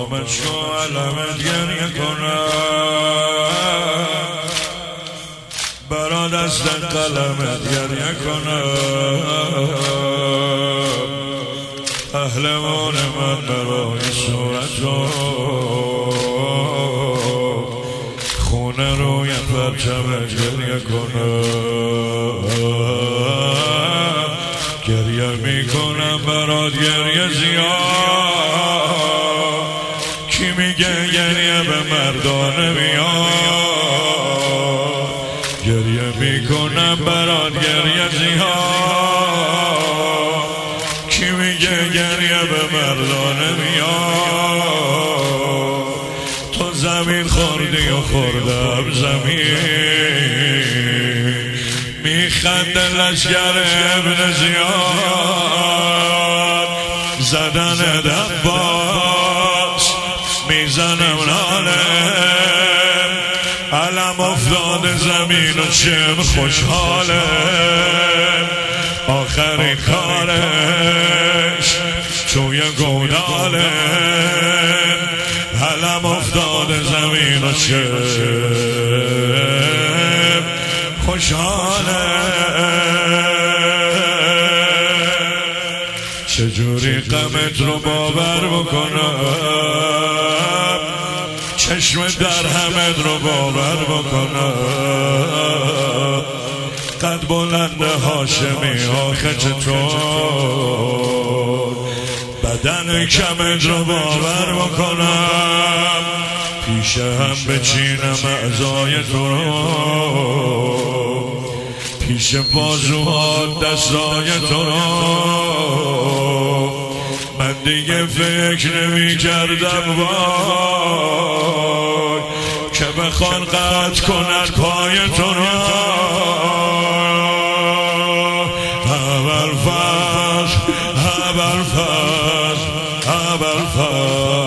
برامت شو علمت گریه کنم، برا دست قلمت گریه کنم. پهلوان من برای صورت رو خونه روی پرچمت گریه کنم. گریه میکنم برات گریه زیاد، کی میگه گریه به مردانه میاد. گریه میکنم برات گریه زیاد، کی میگه گریه به مردانه میاد. تو زمین خوردی و خوردم زمین، میخنده لشگر ابن زیاد. زدن دباس میزنم نالم، علم افتاده زمین و چم خوشحالم. آخرین کارش توی گودالم، علم افتاده زمین و چم خوشحالم. چجوری غمت رو باور بکنم، چشم درهمت رو باور بکنم. قد بلند هاشمی آخه چطور بدن کمت رو باور بکنم. پیش هم بچینم اعضای تو رو، پیش بازوها دستای تو رو. من دیگه فکر نمی کردم وای که بخوان قطع کنن پای تو رو. ابوالفضل ابوالفضل ابوالفضل